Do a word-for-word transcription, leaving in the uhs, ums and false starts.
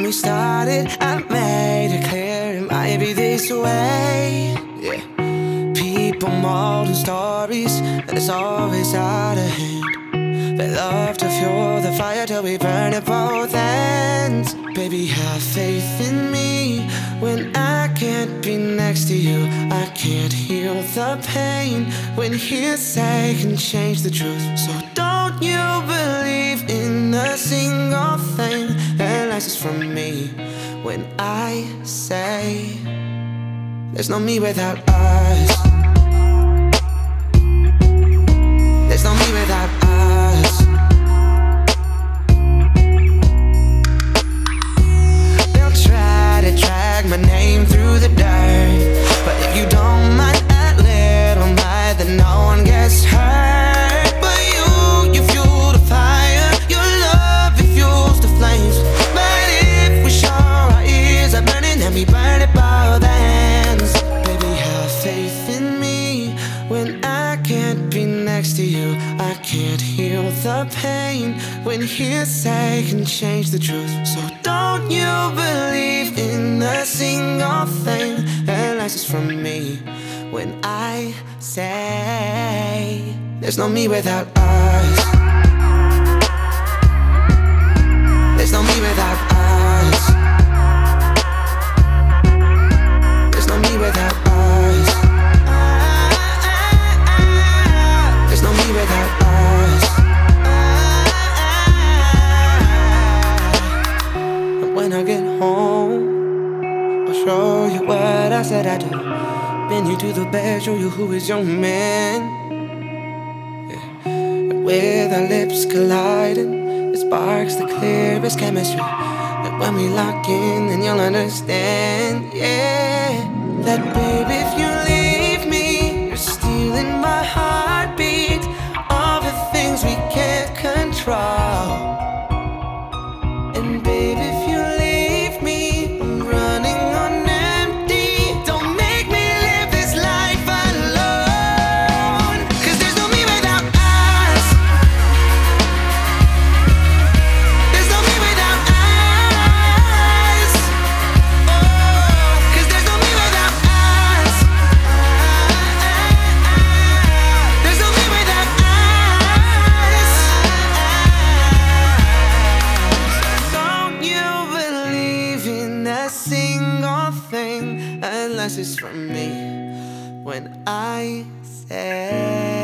we started, I made it clear it might be this way. Yeah. People molding stories, and it's always out of hand. They love to fuel the fire till we burn at both ends. Baby, have faith in me when I can't be next to you. I can't heal the pain when hearsay can change the truth. So don't you believe in a single thing unless it's from me when I say there's no me without us. There's no me without us. They'll try to drag my name through the dirt, but if you don't mind that little might, then no one gets hurt. But you, you fuel the fire. Your love, it fuels the flames. But if we show our ears are burning, then we burn it both ends. Baby, have faith in me when I can't be next to you. I can't heal the pain when hearsay can change the truth. So don't you believe in a single thing unless it's from me when I say there's no me without us. There's no me without us. There's no me without us. There's no me without us. And when I get home, I'll show you what I said I do. Bring you to the bed, show you who is your man. Yeah. And with our lips colliding, it sparks the clearest chemistry. And when we lock in, then you'll understand, yeah, that baby, if you leave me, you're stealing my heartbeat. All the things we can't control. And baby, if you leave me, I'm running on empty. Don't make me live this life alone, 'cause there's no me without us. There's no me without us. Oh, 'cause there's no me without us. There's no me without us. Don't you believe in a single thing unless it's from me when I say